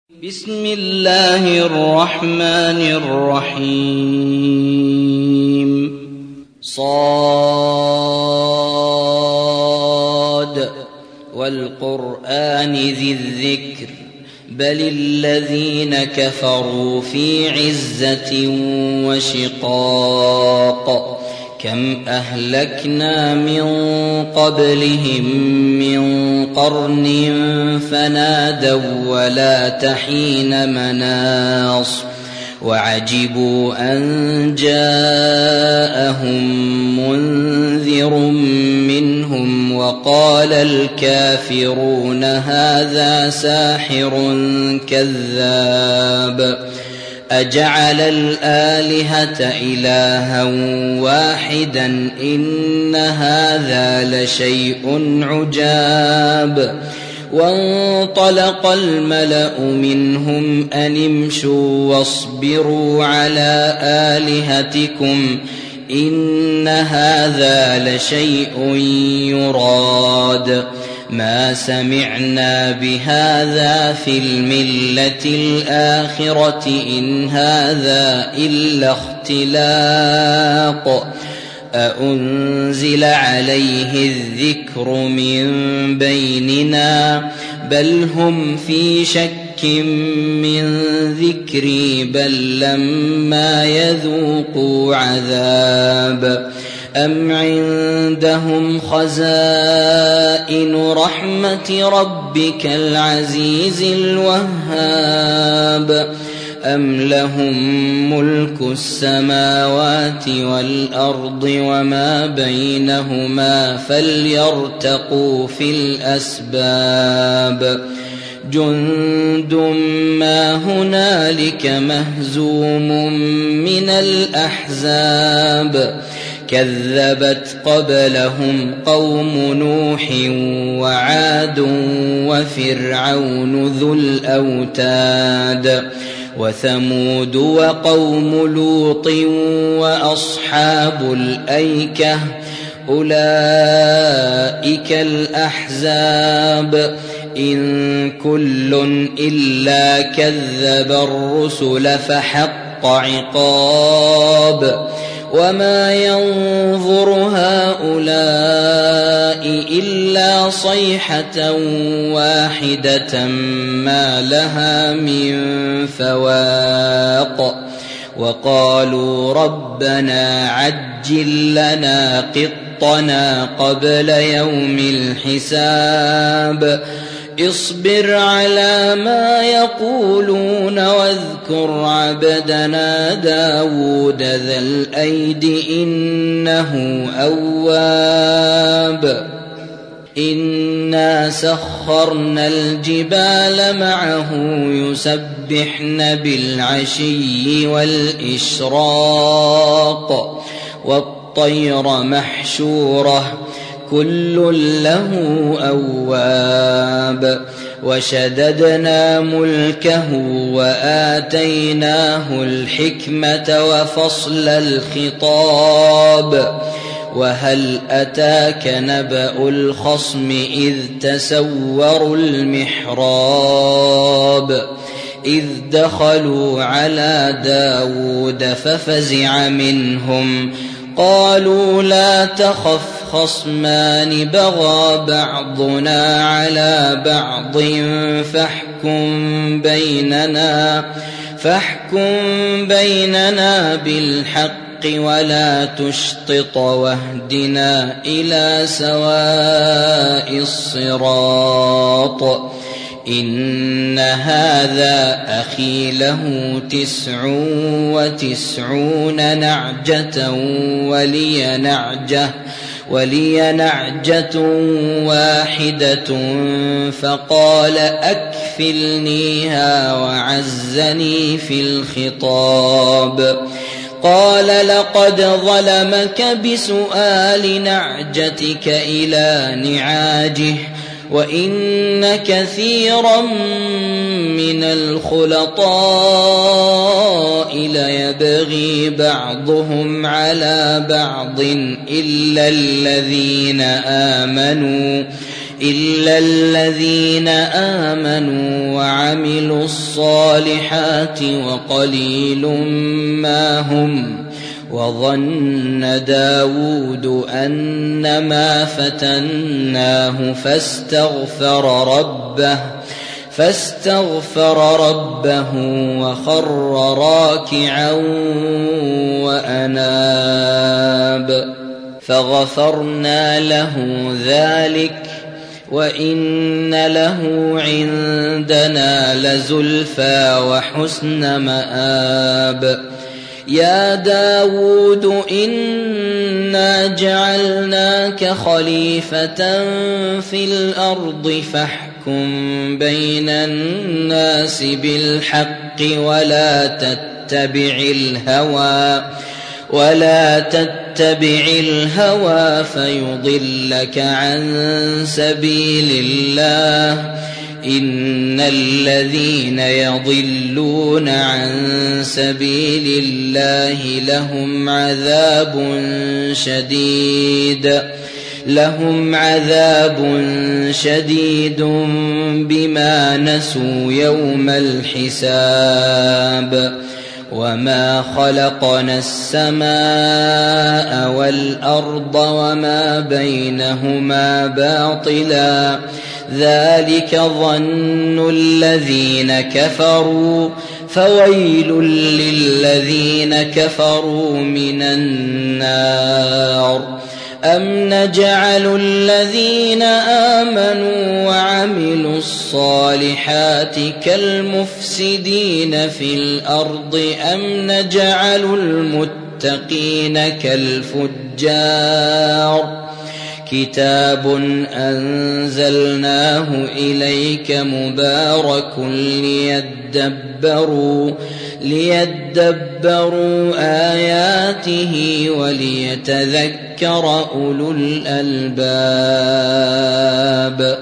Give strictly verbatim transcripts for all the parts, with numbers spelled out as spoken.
بسم الله الرحمن الرحيم. صاد والقرآن ذي الذكر بل الذين كفروا في عزة وشقاق كم أهلكنا من قبلهم من قرن فنادوا ولا تحين مناص وعجبوا أن جاءهم منذر منهم وقال الكافرون هذا ساحر كذاب أجعل الآلهة إلها واحدا إن هذا لشيء عجاب. وانطلق الملأ منهم أن امشوا واصبروا على آلهتكم إن هذا لشيء يراد ما سمعنا بهذا في الملة الآخرة إن هذا إلا اختلاق أأنزل عليه الذكر من بيننا بل هم في شك من ذكري بل لما يذوقوا عذاب أم عندهم خزائن رحمة ربك العزيز الوهاب أم لهم ملك السماوات والأرض وما بينهما فليرتقوا في الأسباب جند ما هنالك مهزوم من الأحزاب كذبت قبلهم قوم نوح وعاد وفرعون ذو الأوتاد وثمود وقوم لوط وأصحاب الأيكة أولئك الأحزاب إن كل إلا كذب الرسل فحق عقاب وما ينظر هؤلاء إلا صيحة واحدة ما لها من فواق وقالوا ربنا عجل لنا قطنا قبل يوم الحساب اصبر على ما يقولون واذكر عبدنا داود ذا الأيد إنه أواب إنا سخرنا الجبال معه يسبحن بالعشي والإشراق والطير محشورة كل له أواب وشددنا ملكه وآتيناه الحكمة وفصل الخطاب وهل أتاك نبأ الخصم إذ تسوروا المحراب إذ دخلوا على داود ففزع منهم قالوا لا تخف خصمان بغى بعضنا على بعض فاحكم بيننا فاحكم بيننا بالحق ولا تشطط واهدنا إلى سواء الصراط إن هذا أخي له تسع وتسعون نعجة ولي نعجة ولي نعجة واحدة فقال أكفلنيها وعزني في الخطاب قال لقد ظلمك بسؤال نعجتك إلى نعاجه وإن كثيرا من الخلطاء ليبغي بعضهم على بعض إلا الذين آمنوا إلا الذين آمنوا وعملوا الصالحات وقليل ما هم. وظن داود أنما فتناه فاستغفر ربه فاستغفر ربه وخر راكعا وأناب فغفرنا له ذلك وإن له عندنا لزلفى وحسن مآب. يا داود إنا جعلناك خليفة في الأرض فاحكم بين الناس بالحق ولا تتبع الهوى ولا تتبع الهوى فيضلك عن سبيل الله. إن الذين يضلون عن سبيل الله لهم عذاب شديد لهم عذاب شديد بما نسوا يوم الحساب. وما خلقنا السماء والأرض وما بينهما باطلا ذلك ظن الذين كفروا فويل للذين كفروا من النار. أم نجعل الذين آمنوا وعملوا الصالحات كالمفسدين في الأرض أم نجعل المتقين كالفجار. كتاب أنزلناه إليك مبارك ليدبروا ليدبروا آياته وليتذكر أولو الألباب.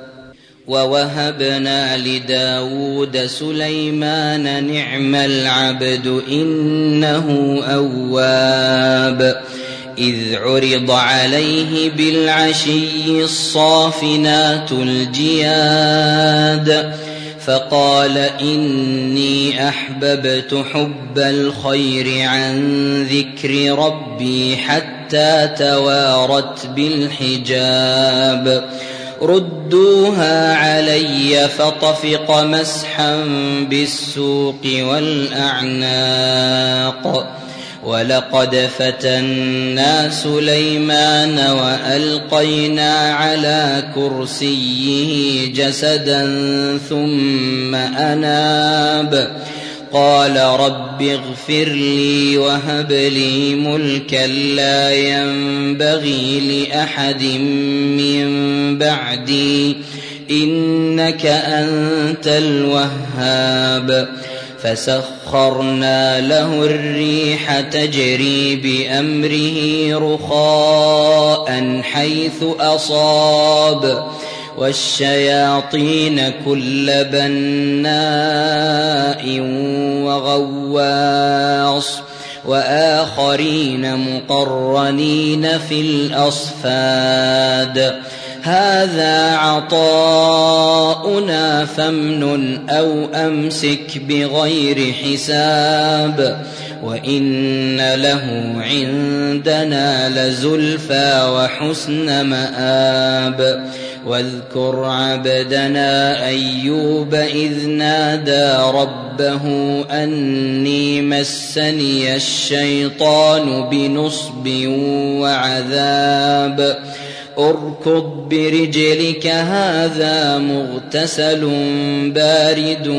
ووهبنا لداود سليمان نعم العبد إنه أواب. إذ عرض عليه بالعشي الصافنات الجياد فقال إني أحببت حب الخير عن ذكر ربي حتى توارت بالحجاب. ردوها علي فطفق مسحا بالسوق والأعناق. ولقد فتنا سليمان وألقينا على كرسيه جسدا ثم أناب. قال رب اغفر لي وهب لي ملكا لا ينبغي لأحد من بعدي إنك أنت الوهاب. فسخرنا له الريح تجري بأمره رخاء حيث أصاب والشياطين كل بناء وغواص وآخرين مقرنين في الأصفاد. هذا عطاؤنا فامنن أو أمسك بغير حساب. وإن له عندنا لزلفى وحسن مآب. واذكر عبدنا أيوب إذ نادى ربه أني مسني الشيطان بنصب وعذاب. اركض برجلك هذا مغتسل بارد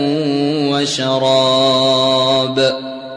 وشراب.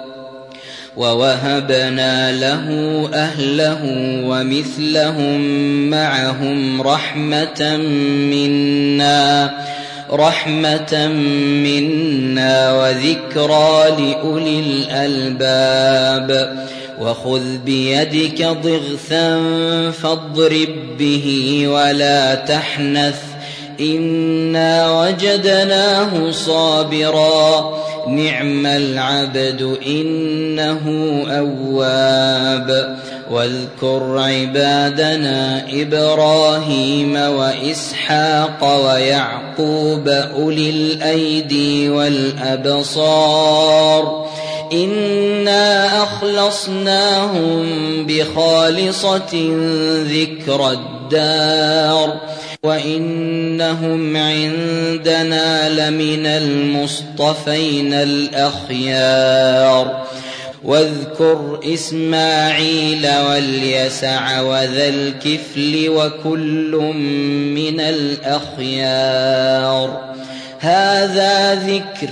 ووهبنا له أهله ومثلهم معهم رحمة منا رحمة منا وذكرى لأولي الألباب. وخذ بيدك ضغثا فاضرب به ولا تحنث إنا وجدناه صابرا نعم العبد إنه أواب. واذكر عبادنا إبراهيم وإسحاق ويعقوب أولي الأيدي والأبصار إنا أخلصناهم بخالصة ذكر الدار وإنهم عندنا لمن المصطفين الأخيار واذكر إسماعيل واليسع وذا الكفل وكل من الأخيار هذا ذكر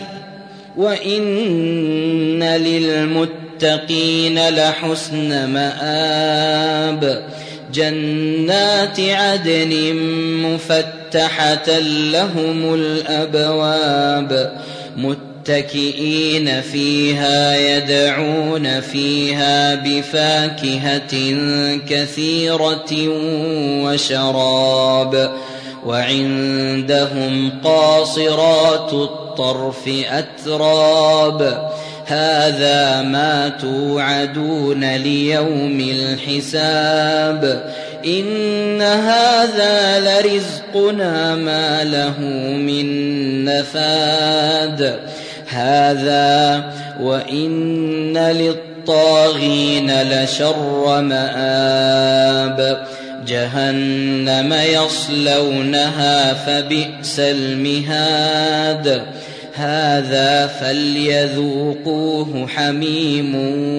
وإن للمتقين لحسن مآب جنات عدن مفتحة لهم الأبواب متكئين فيها يدعون فيها بفاكهة كثيرة وشراب وعندهم قاصرات الطرف أتراب هذا ما توعدون ليوم الحساب إن هذا لرزقنا ما له من نفاد هذا وإن للطاغين لشر مآب جهنم يصلونها فبئس المهاد هذا فليذوقوه حميم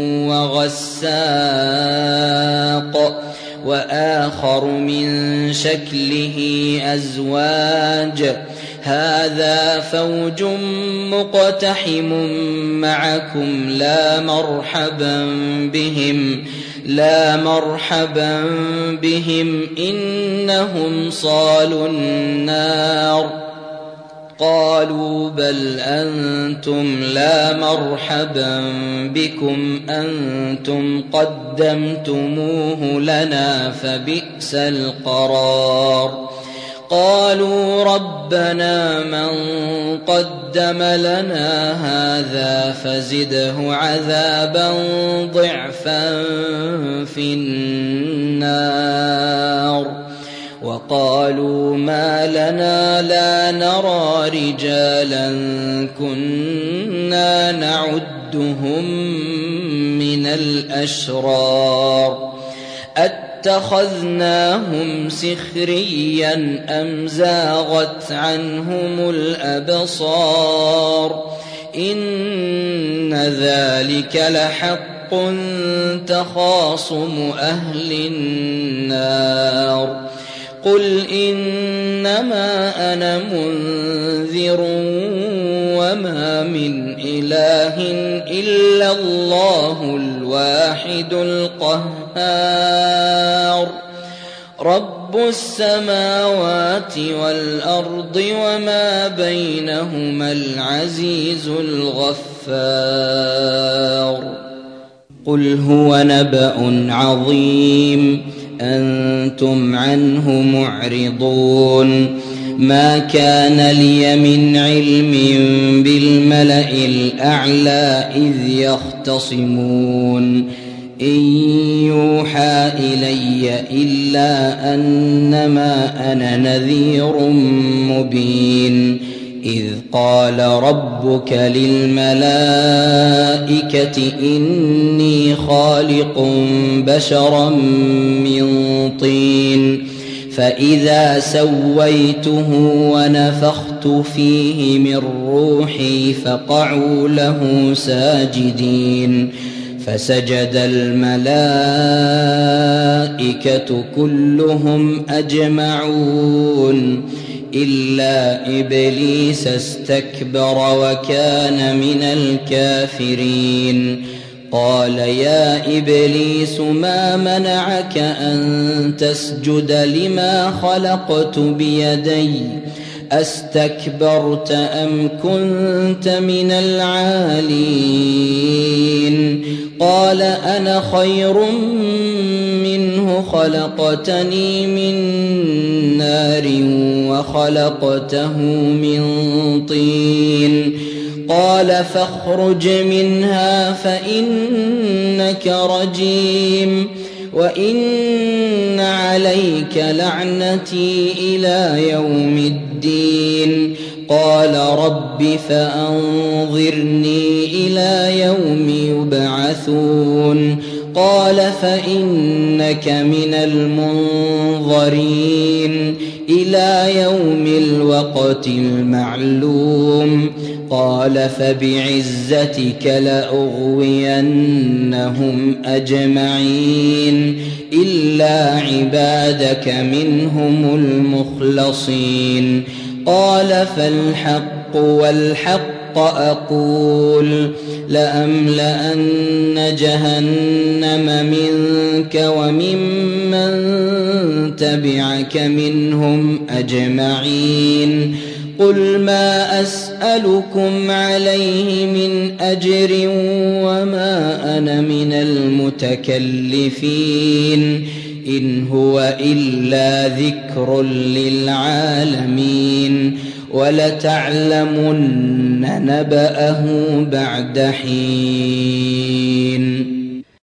وغساق وآخر من شكله أزواج هذا فوج مقتحم معكم لا مرحبا بهم لا مرحبا بهم إنهم صالوا النار قالوا بل أنتم لا مرحبا بكم أنتم قدمتموه لنا فبئس القرار قالوا ربنا من قدم لنا هذا فزده عذابا ضعفا في النار وقالوا ما لنا لا نرى رجالا كنا نعدهم من الأشرار اتخذناهم سخريا أم زاغت عنهم الأبصار إن ذلك لحق تخاصم أهل النار قل إنما أنا منذر وما من إله إلا الله الواحد القهار رب السماوات والأرض وما بينهما العزيز الغفار قل هو نبأ عظيم أنتم عنه معرضون ما كان لي من علم بالملأ الأعلى إذ يختصمون إن يوحى إلي إلا أنما أنا نذير مبين إذ قال ربك للملائكة إني خالق بشرا من طين فإذا سويته ونفخت فيه من روحي فقعوا له ساجدين فسجد الملائكة كلهم أجمعون إلا إبليس استكبر وكان من الكافرين قال يا إبليس ما منعك أن تسجد لما خلقت بيدي أستكبرت أم كنت من العالين قال أنا خير منه خلقتني من نار وخلقته من طين قال فاخرج منها فإنك رجيم وإن عليك لعنتي إلى يوم الدين قال رب فأنظرني إلى يوم يبعثون قال فإنك من المنظرين إلى يوم الوقت المعلوم قال فبعزتك لأغوينهم أجمعين إلا عبادك منهم المخلصين قال فالحق والحق أقول لأملأن جهنم منك وممن تبعك منهم أجمعين قل ما أسألكم عليه من أجر وما أنا من المتكلفين إن هو إلا ذكر للعالمين ولتعلمن نبأه بعد حين.